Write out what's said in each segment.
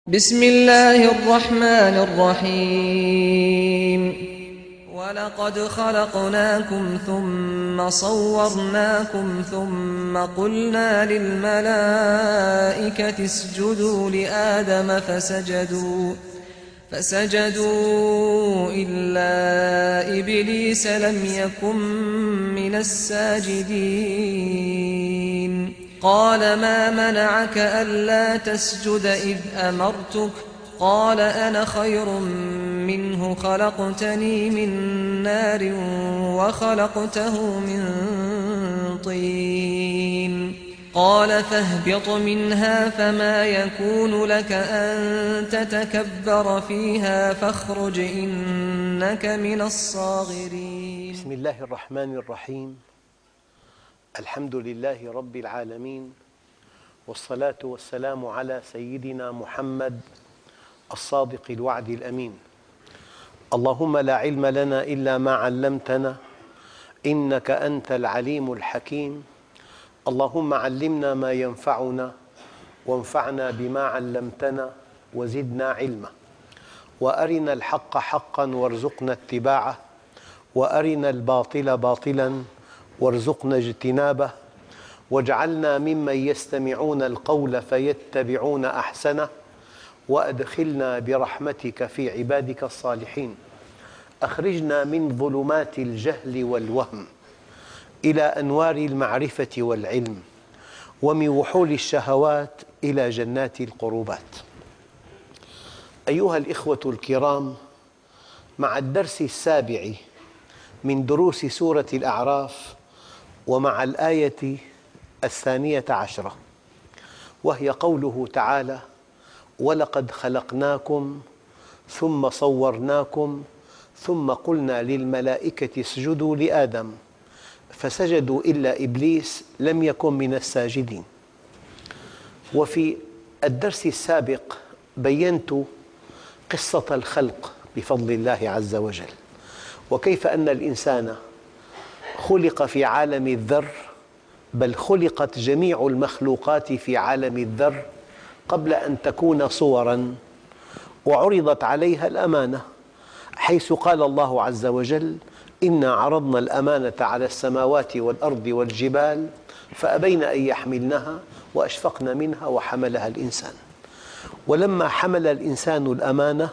بسم الله الرحمن الرحيم ولقد خلقناكم ثم صورناكم ثم قلنا للملائكة اسجدوا لآدم فسجدوا إلا إبليس لم يكن من الساجدين قال ما منعك ألا تسجد إذ أمرتك قال أنا خير منه خلقتني من نار وخلقته من طين قال فاهبط منها فما يكون لك أن تتكبر فيها فاخرج إنك من الصاغرين. بسم الله الرحمن الرحيم. الحمد لله رب العالمين، والصلاة والسلام على سيدنا محمد الصادق الوعد الأمين. اللهم لا علم لنا إلا ما علمتنا إنك أنت العليم الحكيم. اللهم علمنا ما ينفعنا وانفعنا بما علمتنا وزدنا علما، وأرنا الحق حقا وارزقنا اتباعه، وأرنا الباطل باطلا وارزقنا اجتنابه، واجعلنا ممن يستمعون القول فيتبعون أحسنه، وأدخلنا برحمتك في عبادك الصالحين. أخرجنا من ظلمات الجهل والوهم إلى أنوار المعرفة والعلم، ومن وحول الشهوات إلى جنات القربات. أيها الإخوة الكرام، مع الدرس السابع من دروس سورة الأعراف، ومع الآية 12، وهي قوله تعالى: ولقد خلقناكم ثم صورناكم ثم قلنا للملائكة اسجدوا لآدم فسجدوا إلا إبليس لم يكن من الساجدين. وفي الدرس السابق بينت قصة الخلق بفضل الله عز وجل، وكيف أن الإنسان خلق في عالم الذر، بل خلقت جميع المخلوقات في عالم الذر قبل أن تكون صوراً، وعرضت عليها الأمانة، حيث قال الله عز وجل: إنا عرضنا الأمانة على السماوات والأرض والجبال فأبين أن يحملنها وأشفقن منها وحملها الإنسان. ولما حمل الإنسان الأمانة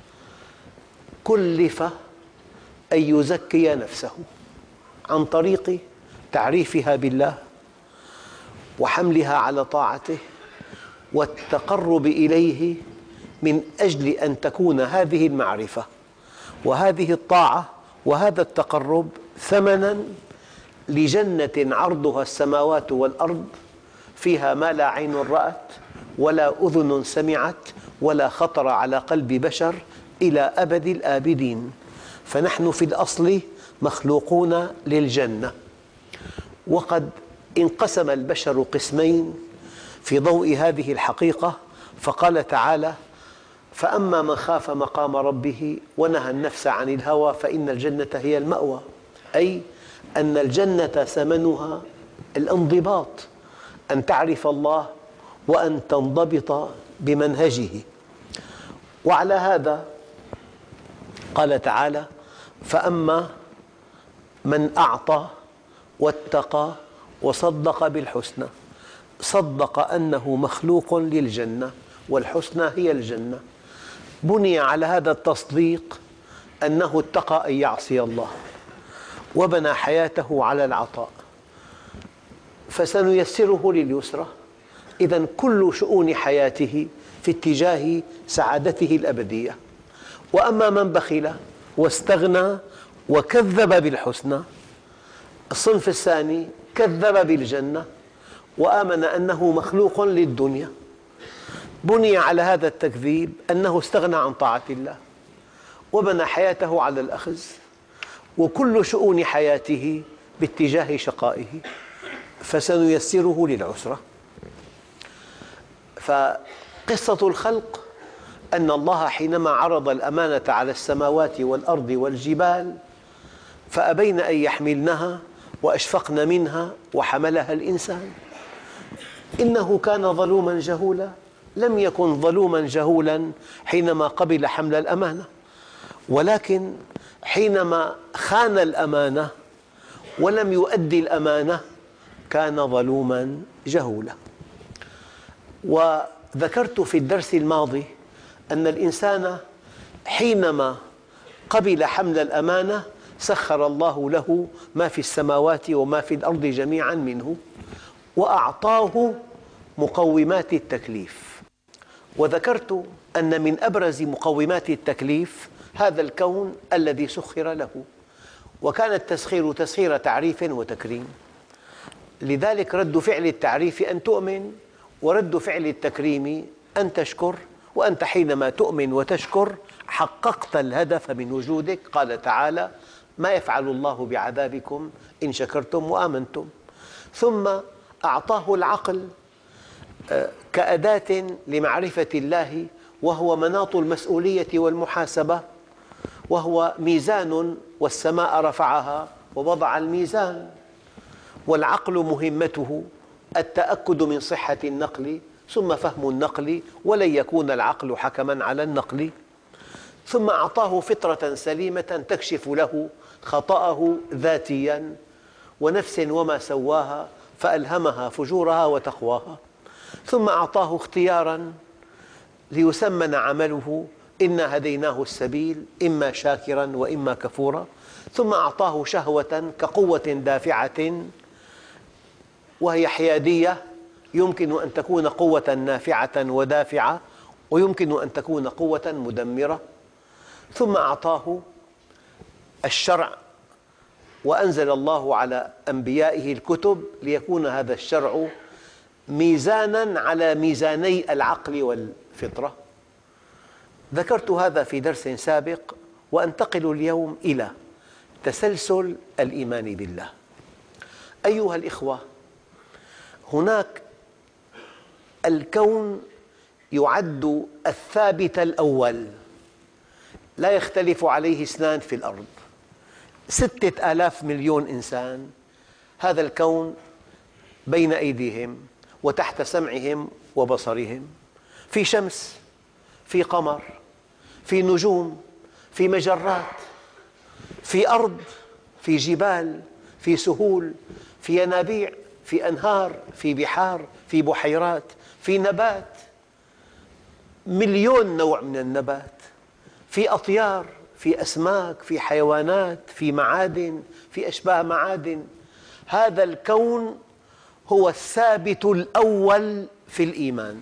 كلف أن يزكي نفسه عن طريق تعريفها بالله وحملها على طاعته والتقرب إليه، من أجل أن تكون هذه المعرفة وهذه الطاعة وهذا التقرب ثمناً لجنة عرضها السماوات والأرض، فيها ما لا عين رأت ولا أذن سمعت ولا خطر على قلب بشر إلى أبد الآبدين. فنحن في الأصل مخلوقون للجنة. وقد انقسم البشر قسمين في ضوء هذه الحقيقة، فقال تعالى: فأما من خاف مقام ربه ونهى النفس عن الهوى فإن الجنة هي المأوى، أي أن الجنة ثمنها الانضباط، أن تعرف الله وأن تنضبط بمنهجه. وعلى هذا قال تعالى: فأما من أعطى واتقى وصدق بالحسنى. صدق أنه مخلوق للجنة، والحسنى هي الجنة. بني على هذا التصديق أنه اتقى أن يعصي الله، وبنى حياته على العطاء، فسنيسره لليسرى. إذن كل شؤون حياته في اتجاه سعادته الأبدية. وأما من بخل واستغنى وكذب بالحسنى، الصنف الثاني كذب بالجنة وآمن أنه مخلوق للدنيا. بني على هذا التكذيب أنه استغنى عن طاعة الله وبنى حياته على الأخذ، وكل شؤون حياته باتجاه شقائه، فسنيسره للعسرة. فقصة الخلق أن الله حينما عرض الأمانة على السماوات والأرض والجبال فأبين أن يحملنها وأشفقن منها وحملها الإنسان إنه كان ظلوما جهولا لم يكن ظلوما جهولا حينما قبل حمل الأمانة، ولكن حينما خان الأمانة ولم يؤدي الأمانة كان ظلوما جهولا. وذكرت في الدرس الماضي أن الإنسان حينما قبل حمل الأمانة سخر الله له ما في السماوات وما في الأرض جميعا منه، وأعطاه مقومات التكليف. وذكرت أن من أبرز مقومات التكليف هذا الكون الذي سخر له، وكان التسخير تسخير تعريف وتكريم. لذلك رد فعل التعريف أن تؤمن، ورد فعل التكريم أن تشكر. وأنت حينما تؤمن وتشكر حققت الهدف من وجودك. قال تعالى: ما يفعل الله بعذابكم إن شكرتم وآمنتم. ثم أعطاه العقل كأداة لمعرفة الله، وهو مناط المسؤولية والمحاسبة، وهو ميزان والسماء رفعها ووضع الميزان. والعقل مهمته التأكد من صحة النقل ثم فهم النقل، ولن يكون العقل حكما على النقل. ثم أعطاه فطرة سليمة تكشف له خطأه ذاتيا، ونفس وما سواها فألهمها فجورها وتقواها. ثم أعطاه اختيارا ليسمن عمله: إنا هديناه السبيل إما شاكرا وإما كفورا. ثم أعطاه شهوة كقوة دافعة وهي حيادية، يمكن أن تكون قوة نافعة ودافعة، ويمكن أن تكون قوة مدمرة. ثم أعطاه الشرع، وأنزل الله على أنبيائه الكتب ليكون هذا الشرع ميزانا على ميزاني العقل والفطرة. ذكرت هذا في درس سابق، وأنتقل اليوم إلى تسلسل الإيمان بالله. أيها الإخوة، هناك الكون يعد الثابت الأول، لا يختلف عليه اثنان في الأرض. 6,000 مليون إنسان، هذا الكون بين أيديهم وتحت سمعهم وبصرهم. في شمس، في قمر، في نجوم، في مجرات، في أرض، في جبال، في سهول، في ينابيع، في أنهار، في بحار، في بحيرات، في نبات، مليون نوع من النبات، في أطيار، في أسماك، في حيوانات، في معادن، في أشباه معادن. هذا الكون هو الثابت الأول في الإيمان.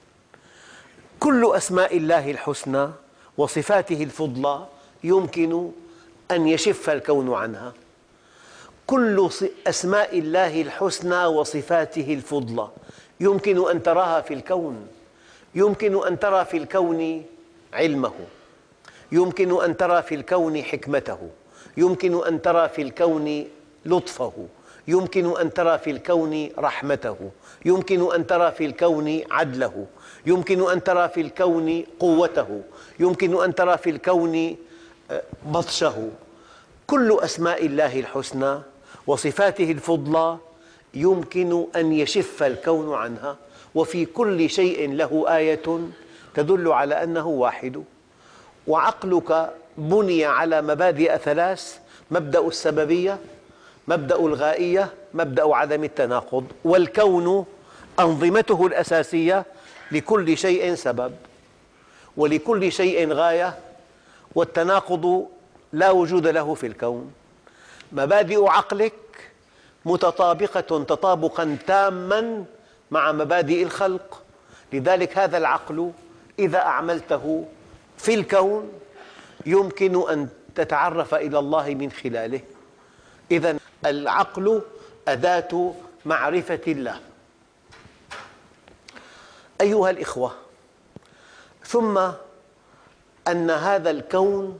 كل أسماء الله الحسنى وصفاته الفضلى يمكن أن يشف الكون عنها. كل أسماء الله الحسنى وصفاته الفضلى يمكن أن تراها في الكون. يمكن أن ترى في الكون علمه، يمكن أن ترى في الكون حكمته، يمكن أن ترى في الكون لطفه، يمكن أن ترى في الكون رحمته، يمكن أن ترى في الكون عدله، يمكن أن ترى في الكون قوته، يمكن أن ترى في الكون بطشه. كل أسماء الله الحسنى وصفاته الفضلى يمكن أن يشف الكون عنها، وفي كل شيء له آية تدل على أنه واحد. وعقلك بني على مبادئ ثلاث: مبدأ السببية، مبدأ الغائية، مبدأ عدم التناقض. والكون أنظمته الأساسية لكل شيء سبب ولكل شيء غاية، والتناقض لا وجود له في الكون. مبادئ عقلك متطابقة تطابقا تاما مع مبادئ الخلق. لذلك هذا العقل إذا أعملته في الكون يمكن أن تتعرف إلى الله من خلاله. إذن العقل أداة معرفة الله. أيها الإخوة، ثم أن هذا الكون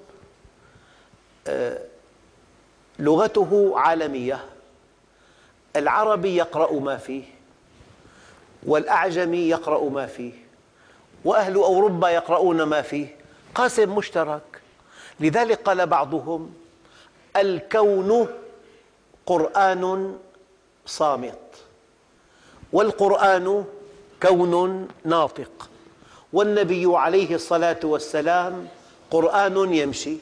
لغته عالمية. العربي يقرأ ما فيه، والأعجمي يقرأ ما فيه، وأهل أوروبا يقرؤون ما فيه، قاسم مشترك. لذلك قال بعضهم: الكون قرآن صامت، والقرآن كون ناطق. والنبي عليه الصلاة والسلام قرآن يمشي.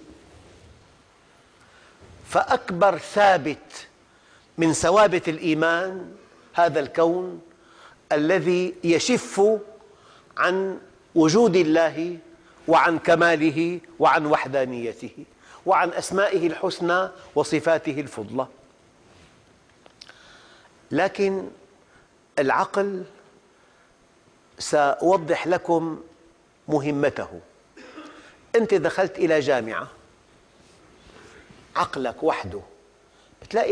فأكبر ثابت من ثوابت الإيمان هذا الكون الذي يشف عن وجود الله وعن كماله وعن وحدانيته وعن أسمائه الحسنى وصفاته الفضلى. لكن العقل سأوضح لكم مهمته. أنت دخلت إلى جامعة، عقلك وحده بتلاقي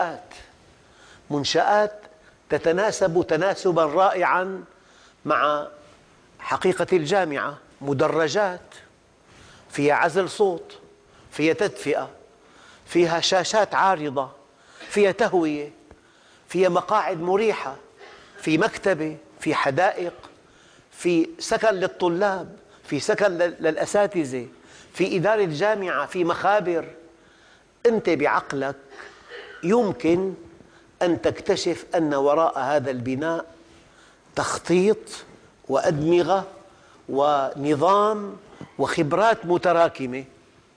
منشآت تتناسب تناسبا رائعا مع حقيقة الجامعة. مدرجات فيها عزل صوت، فيها تدفئة، فيها شاشات عارضة، فيها تهوية، فيها مقاعد مريحة، في مكتبة، في حدائق، في سكن للطلاب، في سكن للأساتذة، في إدارة جامعة، في مخابر. أنت بعقلك يمكن أن تكتشف أن وراء هذا البناء تخطيط وأدمغة ونظام وخبرات متراكمة.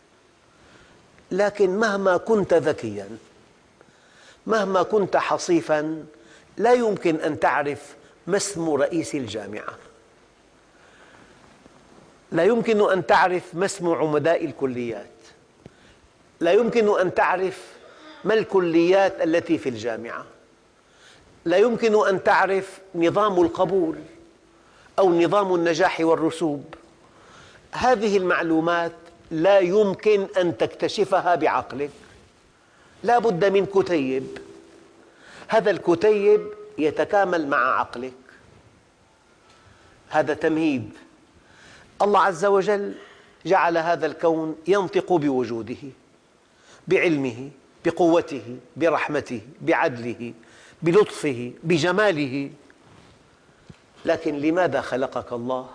لكن مهما كنت ذكياً، مهما كنت حصيفاً، لا يمكن أن تعرف ما اسم رئيس الجامعة، لا يمكن أن تعرف ما اسم عمداء الكليات، لا يمكن أن تعرف ما الكليات التي في الجامعة، لا يمكن أن تعرف نظام القبول أو نظام النجاح والرسوب. هذه المعلومات لا يمكن أن تكتشفها بعقلك، لا بد من كتيب. هذا الكتيب يتكامل مع عقلك. هذا تمهيد. الله عز وجل جعل هذا الكون ينطق بوجوده، بعلمه، بقوته، برحمته، بعدله، بلطفه، بجماله. لكن لماذا خلقك الله؟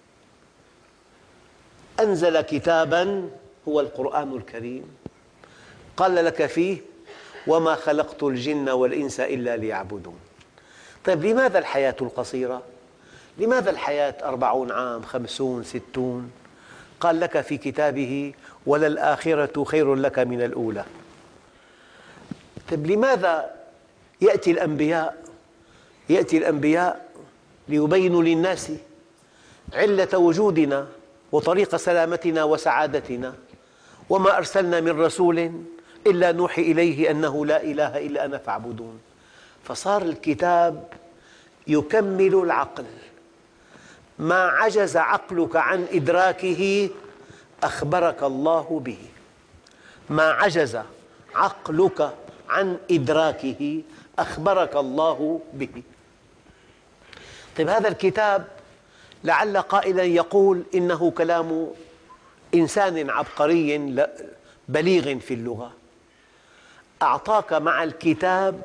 أنزل كتاباً هو القرآن الكريم قال لك فيه: وما خلقت الجن والإنس إلا ليعبدون. طيب لماذا الحياة القصيرة؟ لماذا الحياة 40 عام، 50، 60؟ قال لك في كتابه: وللآخرة خير لك من الأولى. طيب لماذا يأتي الأنبياء؟ يأتي الأنبياء ليبينوا للناس علة وجودنا وطريق سلامتنا وسعادتنا. وما أرسلنا من رسول إلا نوحي إليه أنه لا إله إلا أنا فاعبدون. فصار الكتاب يكمل العقل. ما عجز عقلك عن إدراكه أخبرك الله به. ما عجز عقلك عن إدراكه أخبرك الله به. طيب هذا الكتاب لعل قائلا يقول إنه كلام إنسان عبقري بليغ في اللغة. أعطاك مع الكتاب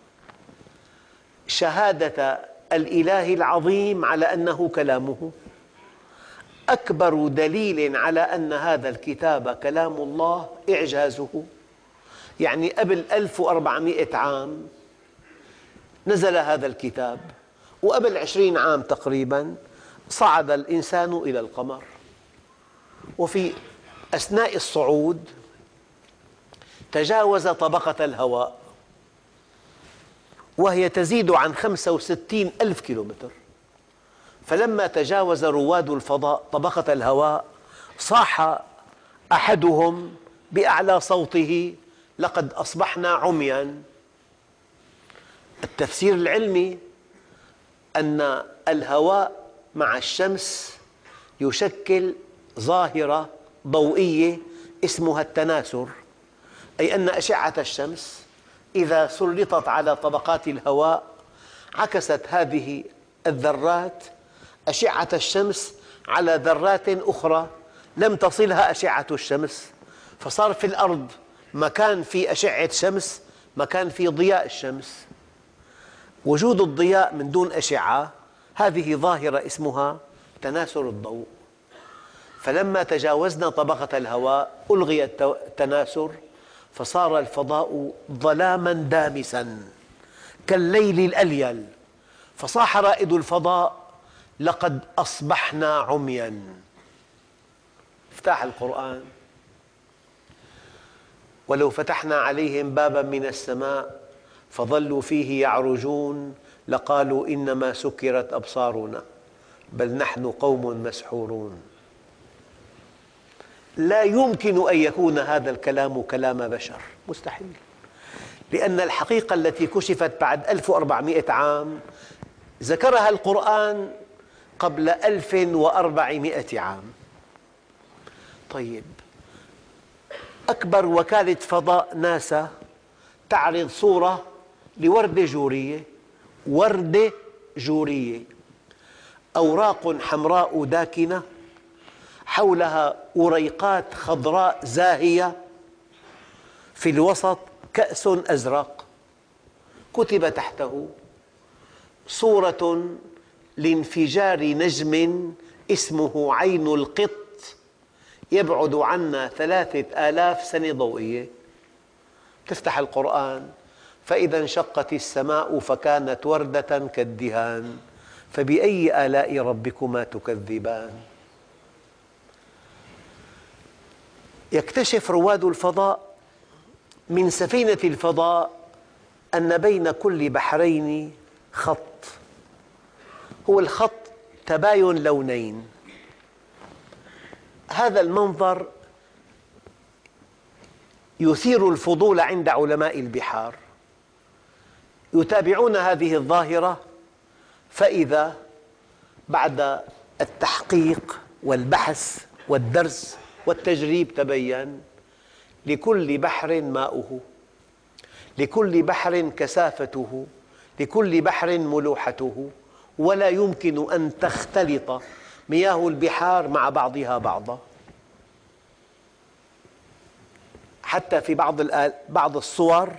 شهادة الإله العظيم على أنه كلامه. أكبر دليل على أن هذا الكتاب كلام الله إعجازه. يعني قبل 1400 عام نزل هذا الكتاب، وقبل 20 عام تقريباً صعد الإنسان إلى القمر. وفي أثناء الصعود تجاوز طبقة الهواء وهي تزيد عن 65 ألف كيلومتر. فلما تجاوز رواد الفضاء طبقة الهواء صاح أحدهم بأعلى صوته: لقد أصبحنا عمياً. التفسير العلمي أن الهواء مع الشمس يشكل ظاهرة ضوئية اسمها التناثر، أي أن أشعة الشمس إذا سلطت على طبقات الهواء عكست هذه الذرات أشعة الشمس على ذرات أخرى لم تصلها أشعة الشمس، فصار في الأرض مكان في أشعة شمس، مكان في ضياء الشمس. وجود الضياء من دون أشعة هذه ظاهرة اسمها تناثر الضوء. فلما تجاوزنا طبقة الهواء ألغي التناثر، فصار الفضاء ظلاما دامسا كالليل الأليل. فصاح رائد الفضاء: لقد أصبحنا عميا. افتح القرآن: ولو فتحنا عليهم بابا من السماء فظلوا فيه يعرجون لقالوا إنما سكرت أبصارنا بل نحن قوم مسحورون. لا يمكن أن يكون هذا الكلام كلام بشر، مستحيل، لأن الحقيقة التي كشفت بعد 1400 عام ذكرها القرآن قبل 1400 عام. طيب، أكبر وكالة فضاء ناسا تعرض صورة لوردة جورية، وردة جورية، أوراق حمراء داكنة حولها أريقات خضراء زاهية، في الوسط كأس أزرق، كتب تحته: صورة لانفجار نجم اسمه عين القط يبعد عنا 3000 سنة ضوئية. تفتح القرآن: فإذا انشقت السماء فكانت وردة كالدهان فبأي آلاء ربكما تكذبان. يكتشف رواد الفضاء من سفينة الفضاء أن بين كل بحرين خط، هو الخط تباين لونين. هذا المنظر يثير الفضول عند علماء البحار، يتابعون هذه الظاهرة، فإذا بعد التحقيق والبحث والدرس والتجريب تبين: لكل بحر ماؤه، لكل بحر كثافته، لكل بحر ملوحته، ولا يمكن أن تختلط مياه البحار مع بعضها بعضا. حتى في بعض الصور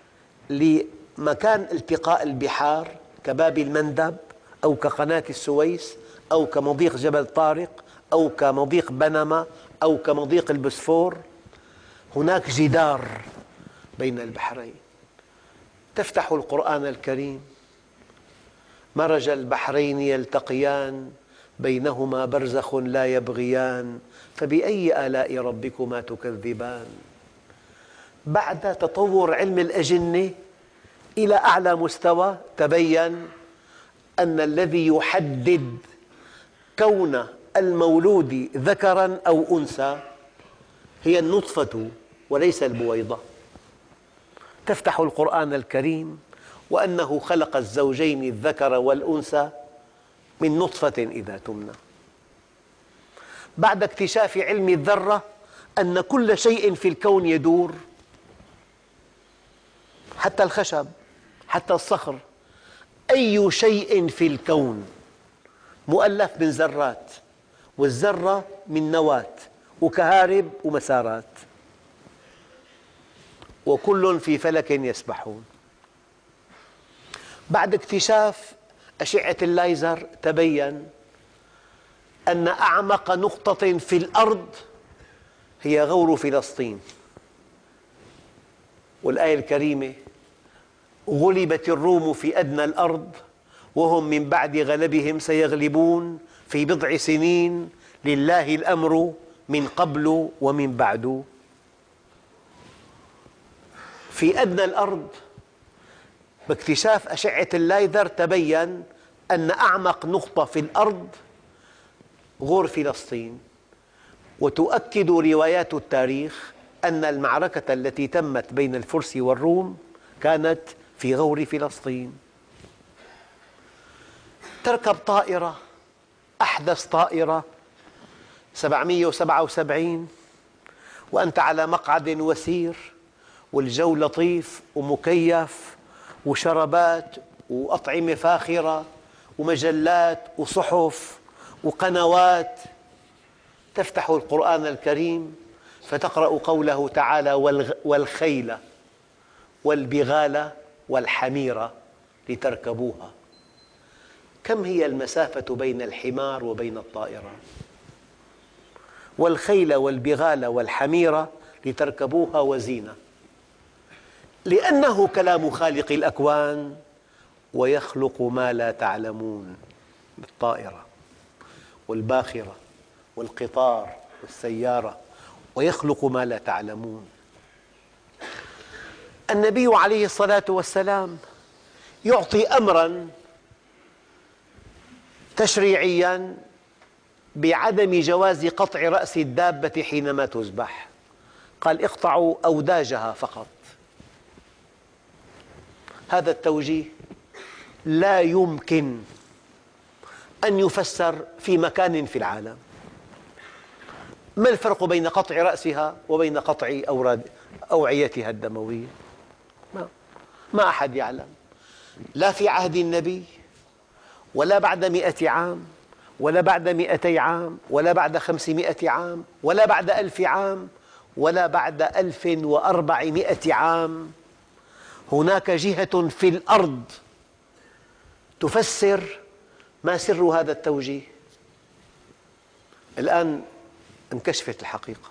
لمكان التقاء البحار كباب المندب أو كقناة السويس أو كمضيق جبل طارق أو كمضيق بنما أو كمضيق البوسفور، هناك جدار بين البحرين. تفتح القرآن الكريم: مرج البحرين يلتقيان بينهما برزخ لا يبغيان فبأي آلاء ربكما تكذبان. بعد تطور علم الأجنة إلى أعلى مستوى تبين أن الذي يحدد كون المولود ذكراً أو أنثى هي النطفة وليس البويضة. تفتح القرآن الكريم: وأنه خلق الزوجين الذكر والأنثى من نطفة إذا تمنى. بعد اكتشاف علم الذرة أن كل شيء في الكون يدور، حتى الخشب، حتى الصخر، أي شيء في الكون مؤلف من ذرات، والذرة من نواة وكهارب ومسارات، وكل في فلك يسبحون. بعد اكتشاف أشعة الليزر تبين أن أعمق نقطة في الأرض هي غور فلسطين، والآية الكريمة: غلبت الروم في أدنى الأرض وهم من بعد غلبهم سيغلبون في بضع سنين لله الأمر من قبل ومن بعد. في أدنى الأرض باكتشاف أشعة الليزر تبين أن أعمق نقطة في الأرض غور فلسطين. وتؤكد روايات التاريخ أن المعركة التي تمت بين الفرس والروم كانت في غور فلسطين. تركب طائرة، أحدث طائرة 777، وأنت على مقعد وسير والجو لطيف ومكيف وشربات وأطعمة فاخرة ومجلات وصحف وقنوات. تفتح القرآن الكريم فتقرأ قوله تعالى: والخيل والبغال والحمير لتركبوها. كم هي المسافة بين الحمار وبين الطائرة؟ والخيل والبغال والحمير لتركبوها وزينة، لأنه كلام خالق الأكوان: ويخلق ما لا تعلمون. بالطائرة والباخرة والقطار والسيارة، ويخلق ما لا تعلمون. النبي عليه الصلاة والسلام يعطي أمراً تشريعياً بعدم جواز قطع رأس الدابة حينما تذبح. قال: اقطعوا أوداجها فقط. هذا التوجيه لا يمكن أن يفسر في مكان في العالم. ما الفرق بين قطع رأسها وبين قطع أوعيتها الدموية؟ ما أحد يعلم، لا في عهد النبي، ولا بعد 100 عام، ولا بعد 200 عام، ولا بعد 500 عام، ولا بعد 1000 عام، ولا بعد 1400 عام. هناك جهة في الأرض تفسر ما سر هذا التوجيه. الآن انكشفت الحقيقة.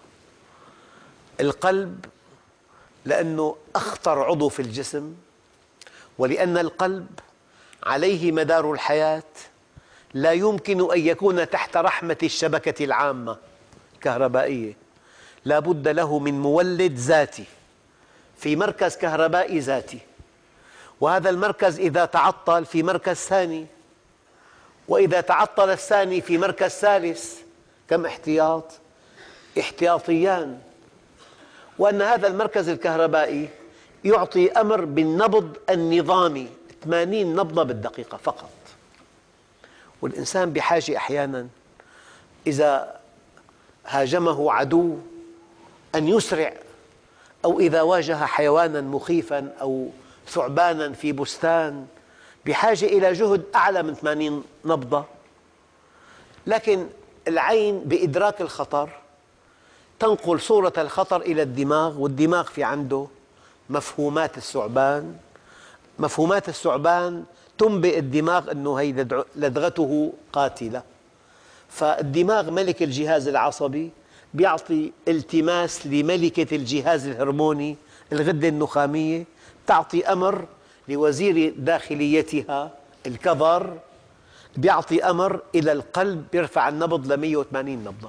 القلب لأنه أخطر عضو في الجسم، ولأن القلب عليه مدار الحياة، لا يمكن أن يكون تحت رحمة الشبكة العامة كهربائية، لا بد له من مولد ذاتي في مركز كهربائي ذاتي، وهذا المركز إذا تعطل في مركز ثاني، وإذا تعطل الثاني في مركز ثالث. كم احتياط؟ احتياطيان. وأن هذا المركز الكهربائي يعطي أمر بالنبض النظامي 80 نبضة بالدقيقة فقط. والإنسان بحاجة أحياناً إذا هاجمه عدو أن يسرع، أو إذا واجه حيواناً مخيفاً أو ثعباناً في بستان، بحاجة إلى جهد أعلى من 80 نبضة. لكن العين بإدراك الخطر تنقل صورة الخطر إلى الدماغ، والدماغ في عنده مفهومات الثعبان. مفهومات الثعبان تنبئ الدماغ أنه هي لدغته قاتلة، فالدماغ ملك الجهاز العصبي بيعطي التماس لملكة الجهاز الهرموني الغدة النخامية، تعطي أمر لوزير داخليتها الكظر، بيعطي أمر إلى القلب يرفع النبض ل 180 نبضة،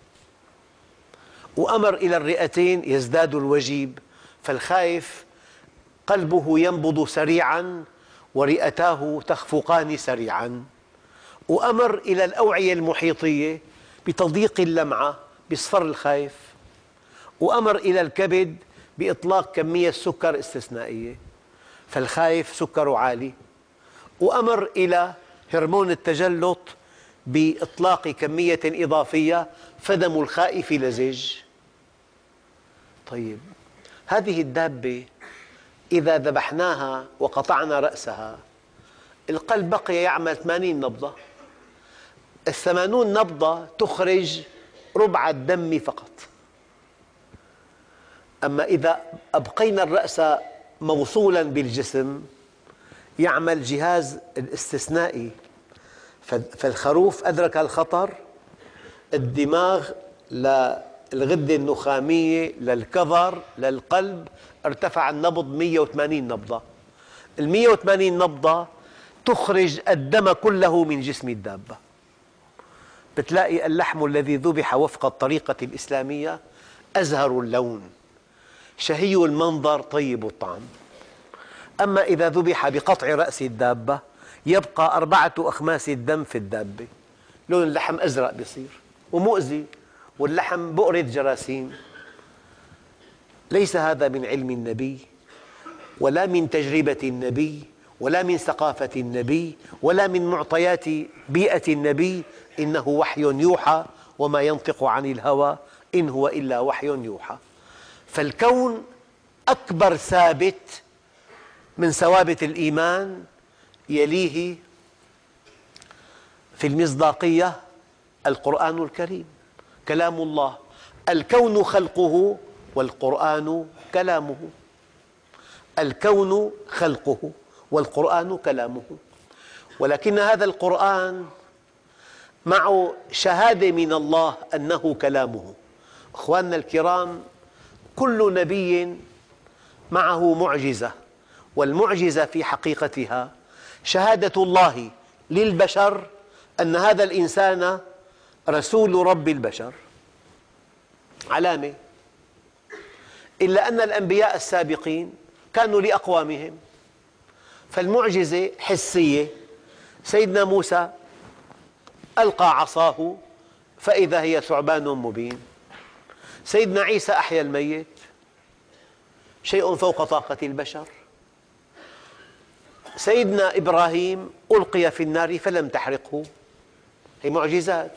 وأمر إلى الرئتين يزداد الوجيب، فالخائف قلبه ينبض سريعاً ورئتاه تخفقان سريعاً، وأمر إلى الأوعية المحيطية بتضييق اللمعة بإصفر الخائف، وأمر إلى الكبد بإطلاق كمية سكر استثنائية فالخائف سكره عالي، وأمر إلى هرمون التجلط بإطلاق كمية إضافية فدم الخائف لزج. طيب، هذه الدابة إذا ذبحناها وقطعنا رأسها، القلب بقي يعمل 80 نبضة، 80 نبضة تخرج ربع الدم فقط. أما إذا أبقينا الرأس موصولا بالجسم يعمل جهاز الاستثنائي، فالخروف أدرك الخطر، الدماغ للغدة النخامية للكظر للقلب ارتفع النبض 180 نبضة. 180 نبضة تخرج الدم كله من جسم الدابة. بتلاقي اللحم الذي ذبح وفق الطريقة الإسلامية أزهر اللون، شهي المنظر، طيب الطعم. أما إذا ذبح بقطع رأس الدابة يبقى 4 أخماس الدم في الدابة، لون اللحم أزرق بيصير ومؤذي، واللحم بؤرة جراثيم. ليس هذا من علم النبي، ولا من تجربة النبي، ولا من ثقافة النبي، ولا من معطيات بيئة النبي. إنه وحي يوحى وما ينطق عن الهوى إن هو إلا وحي يوحى. فالكون أكبر ثابت من ثوابت الإيمان، يليه في المصداقية القرآن الكريم كلام الله. الكون خلقه والقرآن كلامه، الكون خلقه والقرآن كلامه. ولكن هذا القرآن معه شهادة من الله أنه كلامه. أخواننا الكرام، كل نبي معه معجزة، والمعجزة في حقيقتها شهادة الله للبشر أن هذا الإنسان رسول رب البشر، علامة. إلا أن الأنبياء السابقين كانوا لأقوامهم، فالمعجزة حسية. سيدنا موسى ألقى عصاه فإذا هي ثعبان مبين. سيدنا عيسى أحيا الميت، شيء فوق طاقة البشر. سيدنا إبراهيم ألقي في النار فلم تحرقه، هي معجزات.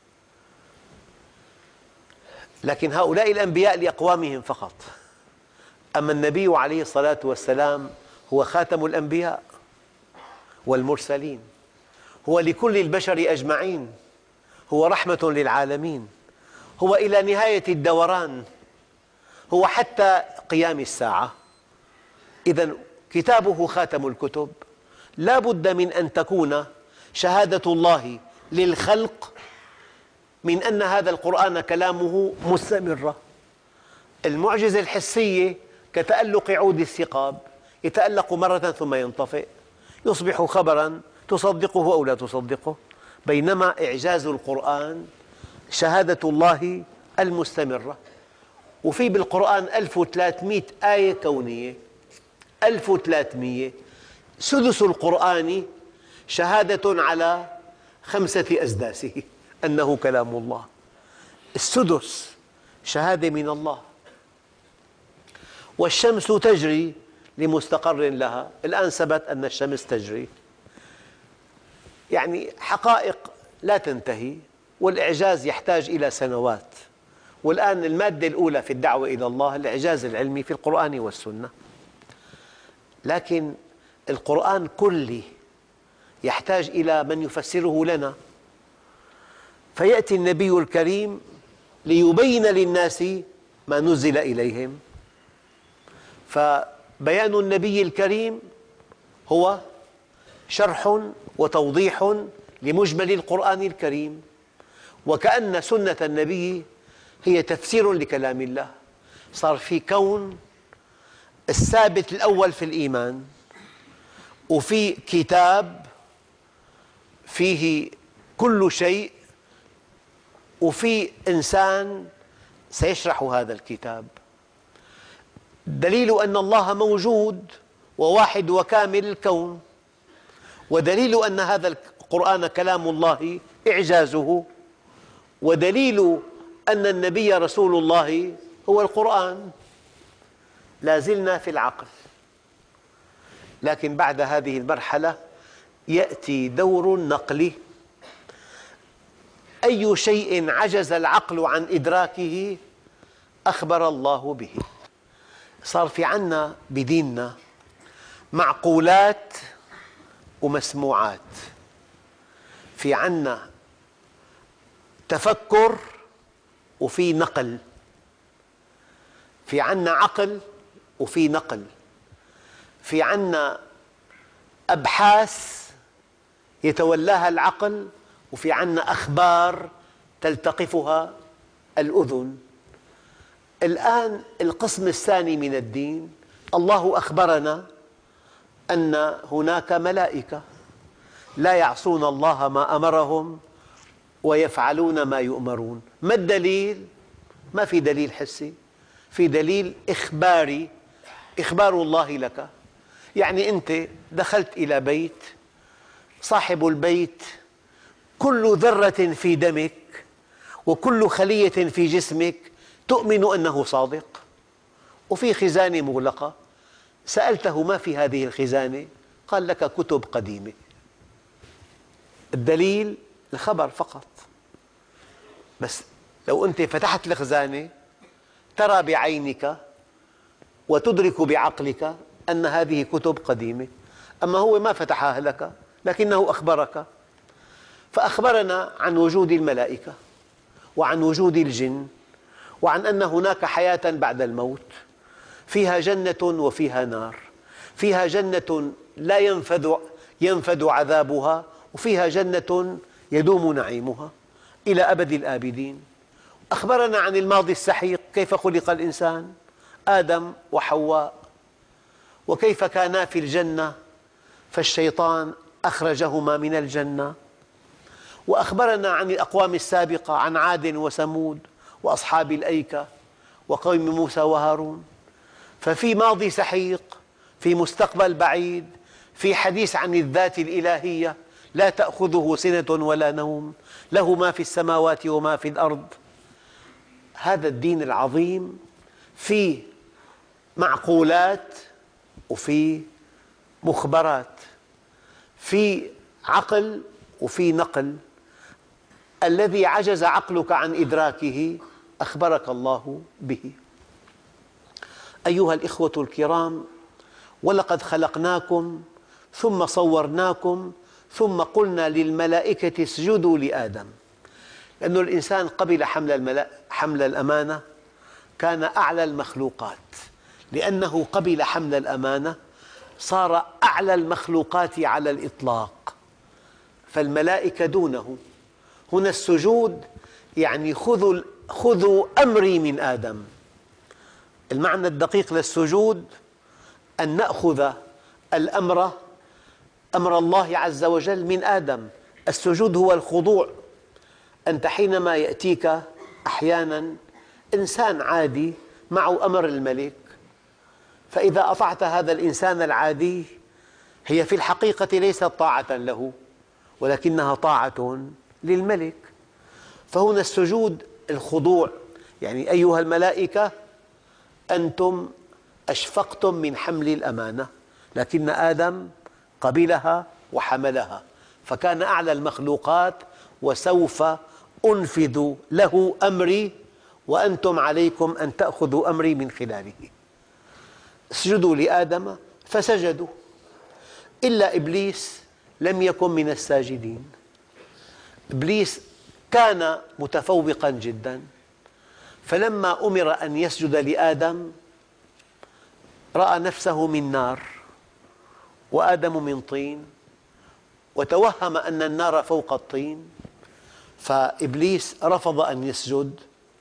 لكن هؤلاء الأنبياء لأقوامهم فقط، أما النبي عليه الصلاة والسلام هو خاتم الأنبياء والمرسلين، هو لكل البشر أجمعين، هو رحمة للعالمين، هو إلى نهاية الدوران، هو حتى قيام الساعة. إذن كتابه خاتم الكتب، لا بد من أن تكون شهادة الله للخلق من أن هذا القرآن كلامه مستمرة. المعجزة الحسية كتألق عود الثقاب، يتألق مرة ثم ينطفئ، يصبح خبرا تصدقه أو لا تصدقه. بينما إعجاز القرآن شهادة الله المستمرة. وفي بالقرآن 1300 آية كونية، 1300. سدس القرآن شهادة على 5 أسداسه أنه كلام الله، السدس شهادة من الله. والشمس تجري لمستقر لها، الآن ثبت أن الشمس تجري، يعني حقائق لا تنتهي، والإعجاز يحتاج إلى سنوات. والآن المادة الأولى في الدعوة إلى الله الإعجاز العلمي في القرآن والسنة. لكن القرآن كلي يحتاج إلى من يفسره لنا، فيأتي النبي الكريم ليبين للناس ما نزل إليهم. فبيان النبي الكريم هو شرح وتوضيح لمجمل القرآن الكريم، وكأن سنة النبي هي تفسير لكلام الله. صار في كون الثابت الأول في الإيمان، وفي كتاب فيه كل شيء، وفي إنسان سيشرح هذا الكتاب. دليل أن الله موجود وواحد وكامل الكون، ودليل أن هذا القرآن كلام الله إعجازه، ودليل أن النبي رسول الله هو القرآن. لا زلنا في العقل، لكن بعد هذه المرحلة يأتي دور النقل. أي شيء عجز العقل عن إدراكه أخبر الله به. صار في عنا بديننا معقولات ومسموعات، في عنا تفكر وفي نقل، في عنا عقل وفي نقل، في عنا أبحاث يتولاها العقل، وفي عنا أخبار تلتقفها الأذن. الآن القسم الثاني من الدين، الله أخبرنا أن هناك ملائكة لا يعصون الله ما أمرهم ويفعلون ما يؤمرون. ما الدليل؟ ما في دليل حسي، في دليل إخباري، إخبار الله لك. يعني أنت دخلت إلى بيت، صاحب البيت كل ذرة في دمك وكل خلية في جسمك تؤمن أنه صادق، وفي خزانة مغلقة. سألته ما في هذه الخزانة؟ قال لك كتب قديمة. الدليل الخبر فقط. بس لو أنت فتحت الخزانة ترى بعينك وتدرك بعقلك أن هذه كتب قديمة، أما هو ما فتحها لك لكنه أخبرك. فأخبرنا عن وجود الملائكة وعن وجود الجن، وعن أن هناك حياة بعد الموت، فيها جنة وفيها نار، فيها جنة لا ينفد عذابها، وفيها جنة يدوم نعيمها إلى أبد الآبدين. أخبرنا عن الماضي السحيق، كيف خلق الإنسان، آدم وحواء، وكيف كانا في الجنة فالشيطان أخرجهما من الجنة. وأخبرنا عن الأقوام السابقة، عن عاد وثمود وأصحاب الأيكة وقوم موسى وهارون. ففي ماضي سحيق، في مستقبل بعيد، في حديث عن الذات الإلهية لا تأخذه سنة ولا نوم، له ما في السماوات وما في الأرض. هذا الدين العظيم فيه معقولات وفي مخبرات، في عقل وفي نقل. الذي عجز عقلك عن إدراكه أخبرك الله به. أيها الإخوة الكرام، ولقد خلقناكم ثم صورناكم ثم قلنا للملائكة اسجدوا لآدم. لأن الإنسان قبل حمل الأمانة كان أعلى المخلوقات، لأنه قبل حمل الأمانة صار أعلى المخلوقات على الإطلاق، فالملائكة دونه. هنا السجود يعني خذوا أمري من آدم. المعنى الدقيق للسجود أن نأخذ أمر الله عز وجل من آدم. السجود هو الخضوع. أنت حينما يأتيك أحيانا إنسان عادي معه أمر الملك، فإذا أطعت هذا الإنسان العادي هي في الحقيقة ليست طاعة له، ولكنها طاعة للملك. فهنا السجود الخضوع، يعني أيها الملائكة أنتم أشفقتم من حمل الأمانة، لكن آدم قبلها وحملها فكان أعلى المخلوقات، وسوف أنفذ له أمري وأنتم عليكم أن تأخذوا أمري من خلاله. اسجدوا لآدم فسجدوا إلا إبليس لم يكن من الساجدين. إبليس كان متفوقا جدا، فلما أمر أن يسجد لآدم رأى نفسه من نار وآدم من طين، وتوهم أن النار فوق الطين، فإبليس رفض أن يسجد.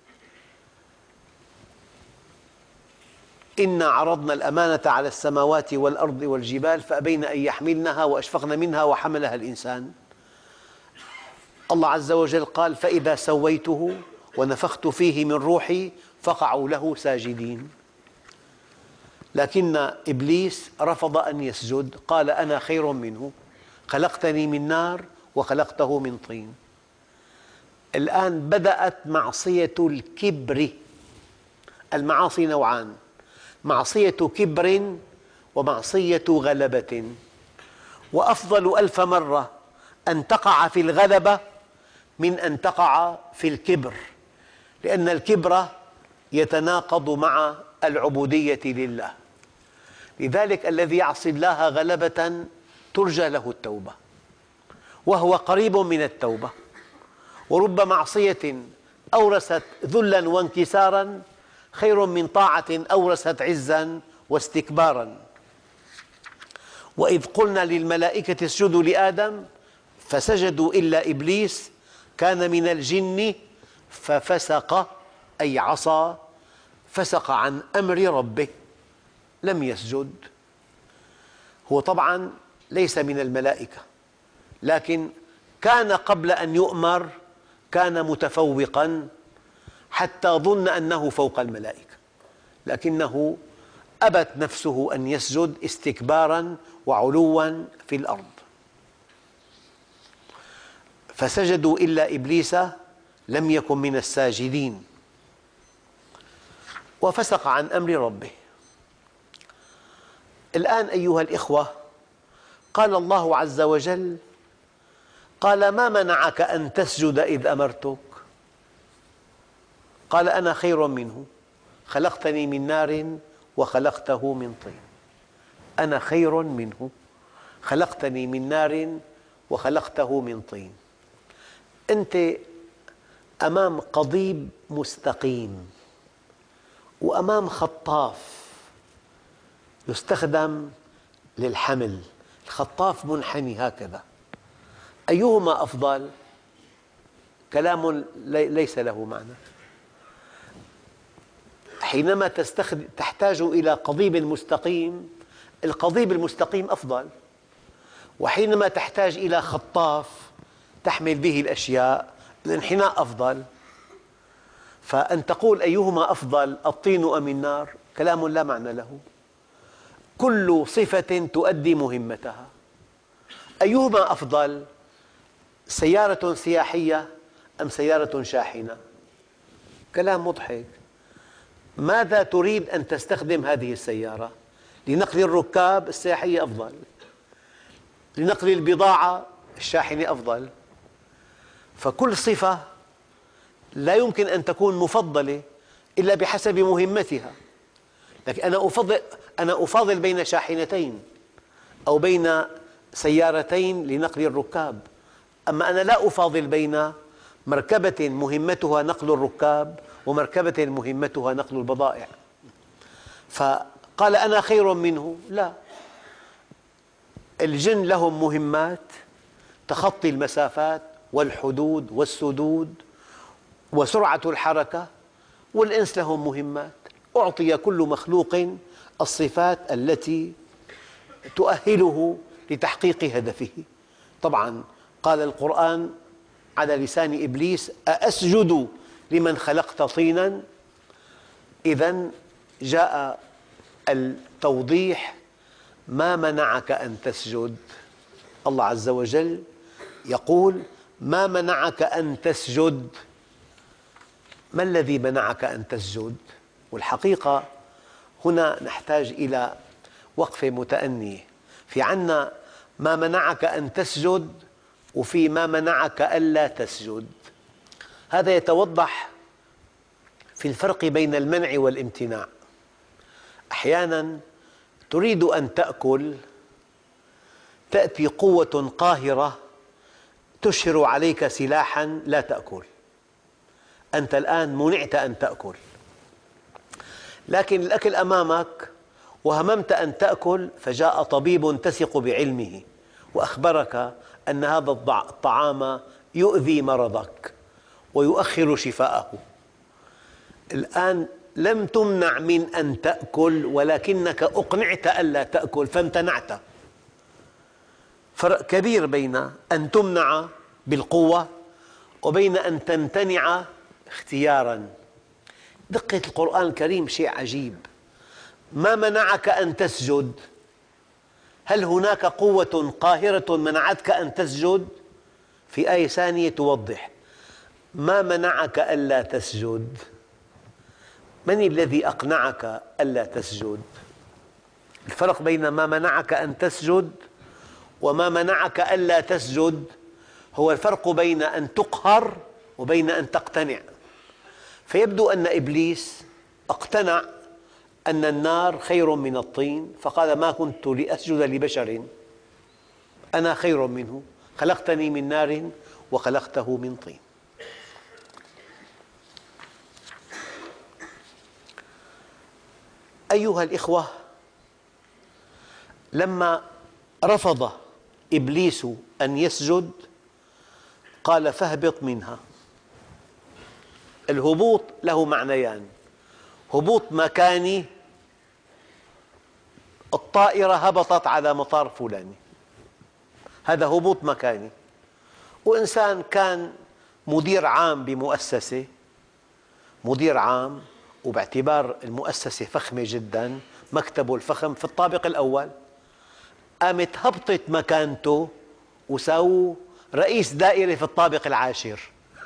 إنا عرضنا الأمانة على السماوات والأرض والجبال فأبين أن يحملنها وأشفقن منها وحملها الإنسان. الله عز وجل قال فإذا سويته ونفخت فيه من روحي فقعوا له ساجدين. لكن إبليس رفض أن يسجد، قال أنا خير منه، خلقتني من نار وخلقته من طين. الآن بدأت معصية الكبر. المعاصي نوعان: معصية كبر ومعصية غلبة. وأفضل ألف مرة أن تقع في الغلبة من أن تقع في الكبر، لأن الكبر يتناقض مع العبودية لله. لذلك الذي يعصي الله غلبة ترجى له التوبة، وهو قريب من التوبة. ورب معصية أورثت ذلا وانكسارا خير من طاعة أورثت عزا واستكبارا. وإذ قلنا للملائكة اسجدوا لآدم فسجدوا إلا إبليس كان من الجن ففسق، أي عصى، فسق عن أمر ربه، لم يسجد. هو طبعا ليس من الملائكة، لكن كان قبل أن يؤمر كان متفوقا حتى ظن أنه فوق الملائكة، لكنه أبت نفسه أن يسجد استكبارا وعلوا في الأرض. فسجدوا إلا إبليس لم يكن من الساجدين وفسق عن أمر ربه. الآن أيها الإخوة، قال الله عز وجل: قال ما منعك أن تسجد إذ أمرتك؟ قال أنا خير منه، خلقتني من نار وخلقته من طين. أنا خير منه، خلقتني من نار وخلقته من طين. أنت أمام قضيب مستقيم وأمام خطاف يستخدم للحمل. الخطاف منحني هكذا، أيهما أفضل؟ كلام ليس له معنى. حينما تحتاج إلى قضيب مستقيم، القضيب المستقيم أفضل، وحينما تحتاج إلى خطاف تحمل به الأشياء، الانحناء أفضل. فأن تقول أيهما أفضل الطين أم النار كلام لا معنى له. كل صفة تؤدي مهمتها. أيهما أفضل سيارة سياحية أم سيارة شاحنة؟ كلام مضحك. ماذا تريد أن تستخدم هذه السيارة؟ لنقل الركاب السياحية أفضل، لنقل البضاعة الشاحنة أفضل. فكل صفة لا يمكن أن تكون مفضلة إلا بحسب مهمتها. لكن أنا أفاضل بين شاحنتين أو بين سيارتين لنقل الركاب، أما أنا لا أفاضل بين مركبة مهمتها نقل الركاب ومركبة مهمتها نقل البضائع. فقال أنا خير منه؟ لا، الجن لهم مهمات تخطي المسافات والحدود والسدود وسرعة الحركة، والإنس لهم مهمات. أعطي كل مخلوق الصفات التي تؤهله لتحقيق هدفه. طبعا قال القرآن على لسان إبليس أأسجد لمن خلقت طينا؟ إذن جاء التوضيح: ما منعك أن تسجد؟ الله عز وجل يقول: ما منعك أن تسجد؟ ما الذي منعك أن تسجد؟ والحقيقة هنا نحتاج إلى وقفة متأنية. في عنا ما منعك أن تسجد، وفي ما منعك ألا تسجد. هذا يتوضح في الفرق بين المنع والامتناع. أحياناً تريد أن تأكل، تأتي قوة قاهرة تشهر عليك سلاحاً لا تأكل. أنت الآن منعت أن تأكل، لكن الأكل أمامك وهممت أن تأكل، فجاء طبيب تثق بعلمه وأخبرك أن هذا الطعام يؤذي مرضك ويؤخر شفاءه. الآن لم تمنع من أن تأكل، ولكنك أقنعت ألا تأكل فامتنعت. فرق كبير بين أن تمنع بالقوة وبين أن تمتنع اختياراً. دقة القرآن الكريم شيء عجيب. ما منعك أن تسجد؟ هل هناك قوة قاهرة منعتك أن تسجد؟ في آية ثانية توضح: ما منعك ألا تسجد؟ من الذي أقنعك ألا تسجد؟ الفرق بين ما منعك أن تسجد وما منعك ألا تسجد هو الفرق بين أن تقهر وبين أن تقتنع. فيبدو أن إبليس اقتنع أن النار خير من الطين، فقال: ما كنت لأسجد لبشر أنا خير منه، خلقتني من نار وخلقته من طين. أيها الإخوة، لما رفض إبليس أن يسجد قال: فاهبط منها. الهبوط له معنيان: هبوط مكاني، الطائرة هبطت على مطار فلاني، هذا هبوط مكاني. وإنسان كان مدير عام بمؤسسة، مدير عام، وباعتبار المؤسسة فخمة جدا مكتبه الفخم في الطابق الأول، قامت هبطت مكانته وسووا رئيس دائرة في الطابق العاشر.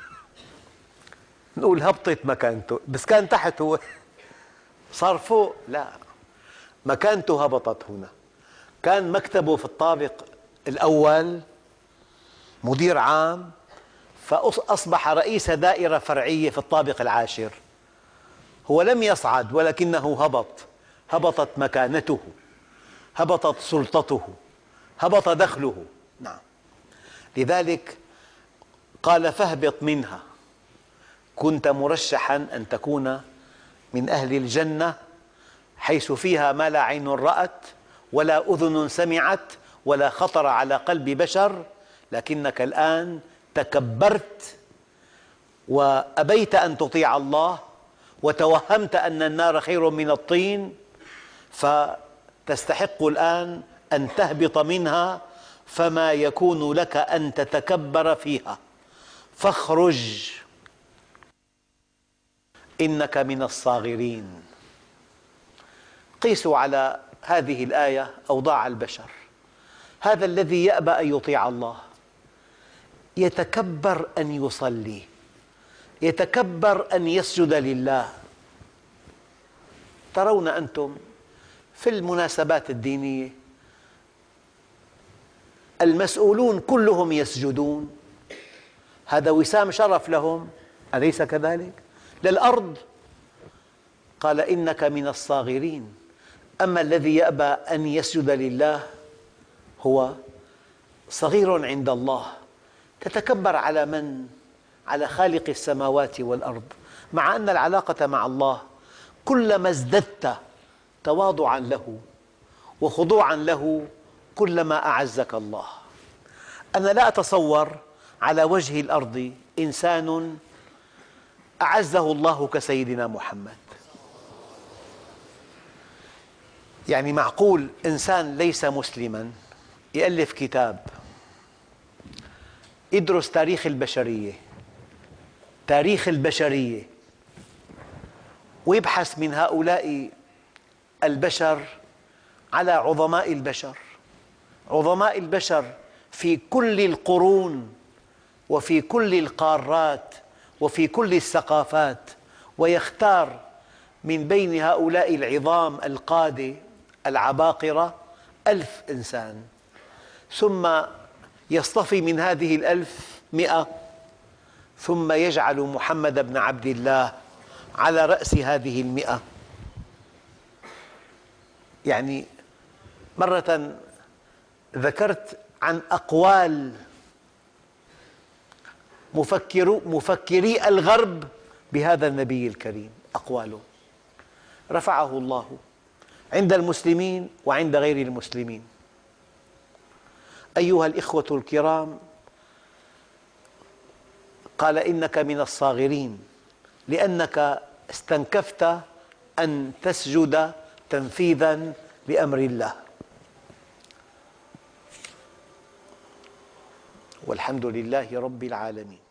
نقول هبطت مكانته، بس كان تحت، هو صار فوق. لا، مكانته هبطت هنا. كان مكتبه في الطابق الأول مدير عام، فأصبح رئيس دائرة فرعية في الطابق العاشر. هو لم يصعد ولكنه هبط، هبطت مكانته، هبطت سلطته، هبط دخله. نعم، لذلك قال: فاهبط منها. كنت مرشحاً أن تكون من أهل الجنة، حيث فيها ما لا عين رأت ولا أذن سمعت ولا خطر على قلب بشر، لكنك الآن تكبرت وأبيت أن تطيع الله وتوهمت أن النار خير من الطين، فتستحق الآن أن تهبط منها فما يكون لك أن تتكبر فيها فاخرج إنك من الصاغرين. قيسوا على هذه الآية أوضاع البشر. هذا الذي يأبى أن يطيع الله، يتكبر أن يصلي، يتكبر أن يسجد لله. ترون أنتم في المناسبات الدينية المسؤولون كلهم يسجدون، هذا وسام شرف لهم، أليس كذلك؟ للأرض قال إنك من الصاغرين. أما الذي يأبى أن يسجد لله هو صغير عند الله. تتكبر على من؟ على خالق السماوات والأرض، مع أن العلاقة مع الله كلما ازددت تواضعا له وخضوعا له كلما أعزك الله. أنا لا أتصور على وجه الأرض إنسان أعزه الله كسيدنا محمد. يعني معقول إنسان ليس مسلما يألف كتاب يدرس تاريخ البشرية، تاريخ البشرية، ويبحث من هؤلاء البشر على عظماء البشر، عظماء البشر في كل القرون وفي كل القارات وفي كل الثقافات، ويختار من بين هؤلاء العظام القادة العباقرة 1000 إنسان، ثم يصطفي من هذه ال1000 100، ثم يجعل محمد بن عبد الله على رأس هذه ال100. يعني مرة ذكرت عن أقوال مفكري الغرب بهذا النبي الكريم، أقواله رفعه الله عند المسلمين وعند غير المسلمين. أيها الإخوة الكرام، قال إنك من الصاغرين لأنك استنكفت أن تسجد تنفيذا لأمر الله. والحمد لله رب العالمين.